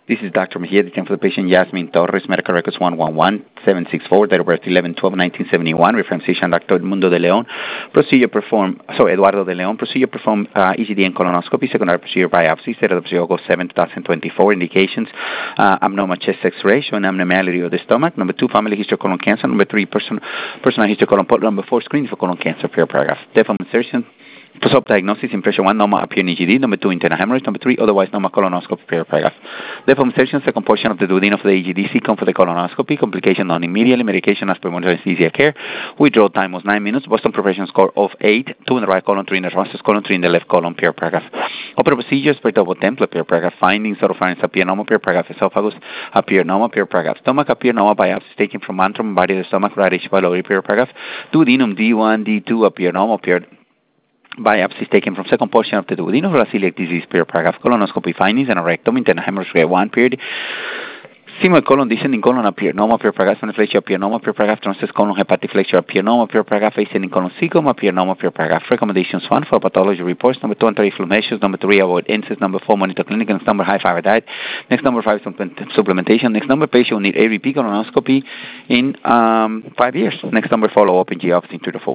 This is Dr. Mejia, the for the patient Yasmin Torres, medical records 111764, date of birth 11/12/1971, referencing Dr. Edmundo de Leon, Eduardo de Leon, procedure performed EGD and colonoscopy, secondary procedure biopsy, set of August 7, 2024, indications, abnormal chest X-ray, showing abnormality of the stomach, number 2, family history of colon cancer, number 3, personal history of colon, number 4, screening for colon cancer, per paragraph. Default insertion. Post-op diagnosis, impression 1, normal appear in EGD, number 2, internal hemorrhage, number 3, otherwise normal colonoscopy, per paragraph. Default insertion, second portion of the duodenum of the EGD, second for the colonoscopy, complication non immediately, medication as per anesthesia care, withdrawal time was 9 minutes, Boston Professional score of 8, 2 in the right colon, 3 in the right colon, 3 in the left colon, per paragraph. Upper procedures, per double template, per paragraph. Findings, oropharynx appear normal, per paragraph. Esophagus appear normal, per paragraph. Stomach appear normal, biopsy taken from antrum, body of the stomach, right H. pylori, per paragraph. Duodenum D1, D2 appear normal, per biopsies taken from second portion of the duodenum for celiac disease, per paragraph. Colonoscopy findings and a rectum, internal hemorrhage, grade 1 period. Similar colon, descending colon appear normal, per paragraph. Flexure appear normal, per paragraph. Transverse colon, hepatic flexure appear normal, per paragraph. Ascending colon, cecum appear normal, per paragraph. Recommendations 1 for pathology reports. Number 2, anti-reflux measures. Number 3, avoid incest. Number 4, monitor clinic. Next number, high fiber diet. Next number 5, supplementation. Next number, patient will need a repeat colonoscopy in 5 years. Next number, follow up in GE in 3 to 4